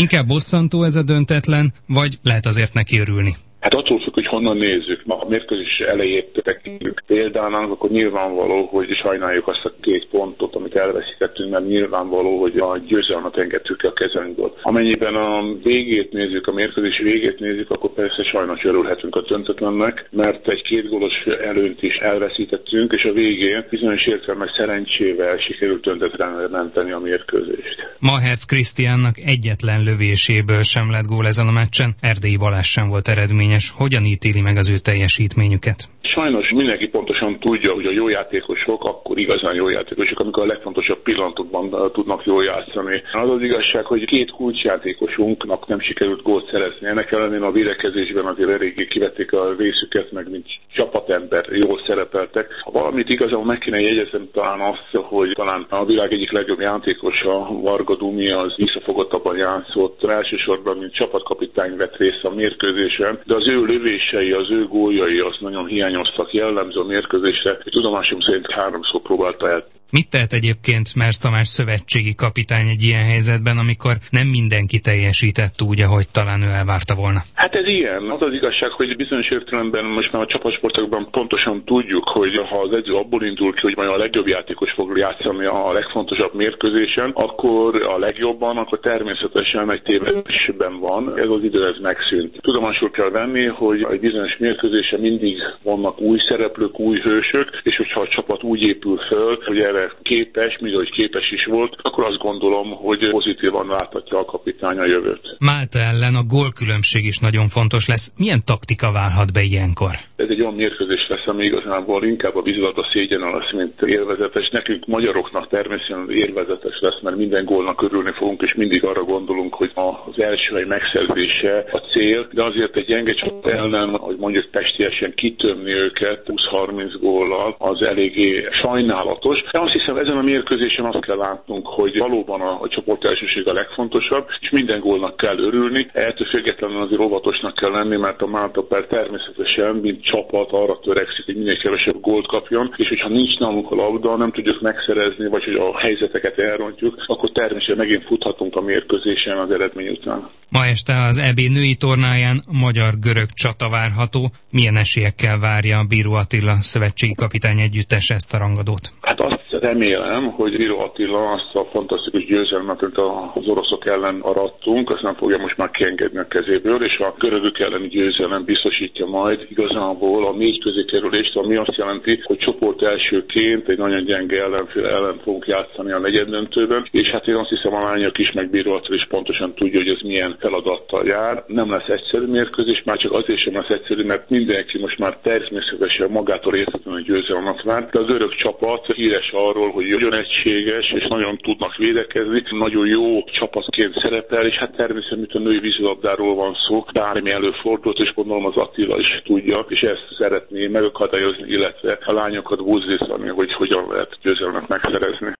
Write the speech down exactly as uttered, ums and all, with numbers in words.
Inkább bosszantó ez a döntetlen, vagy lehet azért neki örülni? Hát attól függ, hogy honnan nézzük. Ma a mérkőzés elejét tekintjük példának, akkor nyilvánvaló, hogy sajnáljuk azt a két pontot, amit elveszítettünk, mert nyilvánvaló, hogy a győzelmet engedtük ki a kezünkből. Amennyiben a végét nézzük, a mérkőzés végét nézzük, akkor persze sajnos örülhetünk a döntetlennek, mert egy két gólos előnyt is elveszítettünk, és a végén bizonyos értelemben szerencsével sikerült döntetlenre menteni a mérkőzést. Mahertz Krisztiánnak egyetlen lövéséből sem lett gól ezen a meccsen, Erdélyi Balázs sem volt eredményes. Hogyan ítéli meg az ő teljesítményüket? Sajnos mindenki pontosan tudja, hogy a jó játékosok akkor igazán jó játékosok, amikor a legfontosabb pillanatokban tudnak jól játszani. Az az igazság, hogy két kulcsjátékosunknak nem sikerült gólt szerezni. Ennek ellenére a védekezésben azért eléggé kivették a részüket, meg mint csapatember jól szerepeltek. Ha valamit igazán meg kéne jegyeznem, talán azt, hogy talán a világ egyik legjobb játékosa, Varga Dumi, az visszafogottabban játszott, elsősorban mint csapatkapitány vett részt a mérkőzésen, de az ő lövései, az ő góljai az nagyon hiányoztak, jellemző a mérkőzésre, és tudomásom szerint háromszor próbálta el. Mit tehet egyébként Mersz Tamás szövetségi kapitány egy ilyen helyzetben, amikor nem mindenki teljesített úgy, ahogy talán ő elvárta volna? Hát ez ilyen. Az az igazság, hogy bizonyos értelemben most már a csapatsportokban pontosan tudjuk, hogy ha az edző abból indul ki, hogy majd a legjobb játékos fog játszani a legfontosabb mérkőzésen, akkor a legjobban, akkor természetesen egy tévedésben van. Ez az idő, ez megszűnt. Tudomásul kell venni, hogy egy bizonyos mérkőzésen mindig vannak új szereplők, új hősök, és hogyha a csapat úgy épül föl, hogy erre képes, mint hogy képes is volt, akkor azt gondolom, hogy pozitívan láthatja a kapitány a jövőt. Málta ellen a gólkülönbség is nagyon fontos lesz. Milyen taktika válhat be ilyenkor? Ez egy olyan mérkőzés lesz, ami igazából inkább a vízilabda szégyene lesz, mint élvezetes. Nekünk magyaroknak természetesen élvezetes lesz, mert minden gólnak örülni fogunk, és mindig arra gondolunk, hogy az első hely megszerzése a cél, de azért egy gyenge csapat ellen, hogy mondjuk pestiesen kitömni őket húsz-harminc góllal, az eléggé sajnálatos. De azt hiszem, ezen a mérkőzésen azt kell látnunk, hogy valóban a, a csoport elsőség a legfontosabb, és minden gólnak kell örülni. Ettől függetlenül azért óvatosnak kell lenni, mert a Málta per természetesen, mint csapat arra törekszik, hogy minél kevesebb gólt kapjon, és hogyha nincs nálunk a labda, nem tudjuk megszerezni, vagy hogy a helyzeteket elrontjuk, akkor természetesen megint futhatunk a mérkőzésen az eredmény után. Ma este az é bé női tornáján magyar-görög csata várható. Milyen esélyekkel várja a Bíró Attila szövetségi kapitány együttes ezt a rangadót? Hát azt remélem, hogy Bíró Attila azt a fantasztikus győzelmet, amit az oroszok ellen arattunk, azt nem fogja most már kiengedni a kezéből, és a görögök elleni győzelem biztosítja majd igazából a négy közé kerülést, ami azt jelenti, hogy csoport elsőként egy nagyon gyenge ellenfél ellen fogunk játszani a negyeddöntőben, és hát én azt hiszem, a lányok is, meg Bíró Attila is pontosan tudja, hogy ez milyen feladattal jár. Nem lesz egyszerű mérkőzés, már csak azért sem lesz egyszerű, mert mindenki most már természetesen magától értetlenül győzelmet vár, de az örök csapat híres arról, hogy nagyon egységes, és nagyon tudnak védekezni, nagyon jó csapatként szerepel, és hát természetesen, mint a női vízilabdáról van szó, bármi előfordult, és gondolom az Attila is tudja, és ezt szeretné megakadályozni, illetve a lányokat buzdítani, hogy hogyan lehet győzelmet megszerezni.